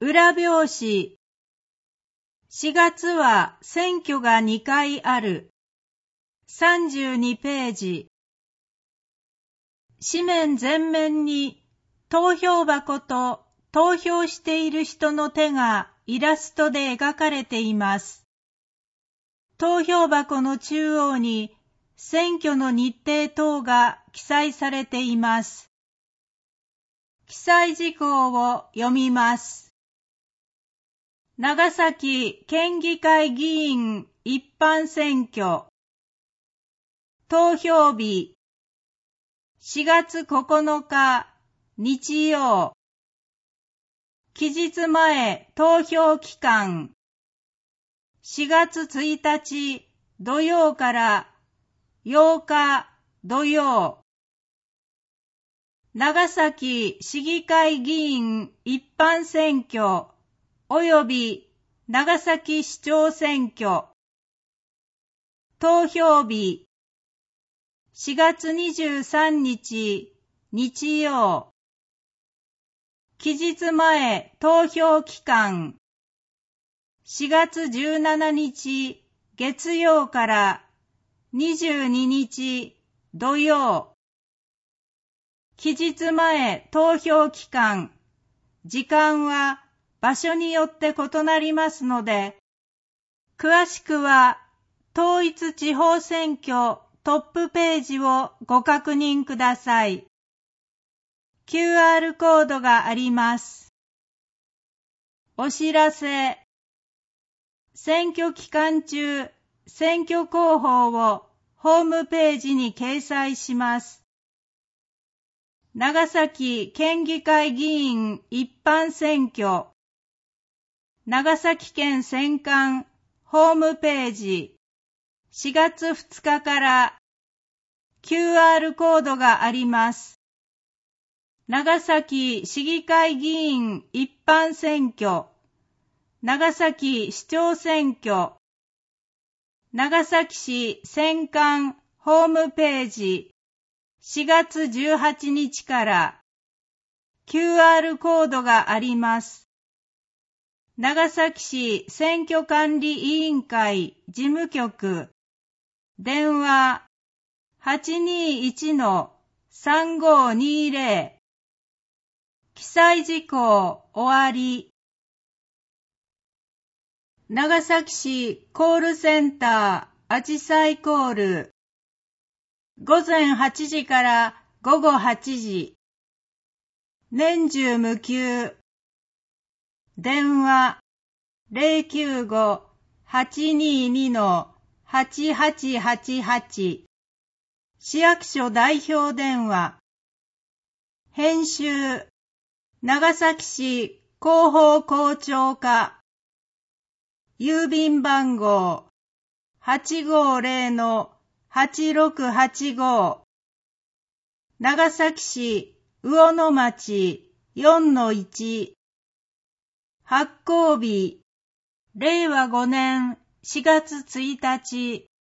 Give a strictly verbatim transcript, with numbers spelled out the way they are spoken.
裏表紙。しがつは選挙がにかいある。さんじゅうにページ。紙面全面に投票箱と投票している人の手がイラストで描かれています。投票箱の中央に選挙の日程等が記載されています。記載事項を読みます。長崎県議会議員一般選挙。投票日しがつここのか日曜。期日前投票期間しがつついたち土曜からようか土曜。長崎市議会議員一般選挙及び長崎市長選挙。投票日しがつにじゅうさんにち日曜。期日前投票期間しがつじゅうしちにち月曜からにじゅうににち土曜。期日前投票期間、時間は場所によって異なりますので、詳しくは統一地方選挙トップページをご確認ください。キューアール コードがあります。お知らせ。選挙期間中、選挙公報をホームページに掲載します。長崎県議会議員一般選挙。長崎県選管ホームページ。しがつふつかからキューアール コードがあります。長崎市議会議員一般選挙。長崎市長選挙。長崎市選管ホームページ。しがつじゅうはちにちから キューアール コードがあります。長崎市選挙管理委員会事務局。電話 はちにいちのさんごにぜろ。記載事項終わり。長崎市コールセンターあじさいコール。ごぜんはちじからごごはちじ。年中無休。電話 ゼロきゅうご はちににのはちはちはちはち。市役所代表電話。編集長崎市広報広聴課。郵便番号 はちごぜろのはちろくはちご。長崎市魚の町 よんのいち。発行日れいわごねんしがつついたち。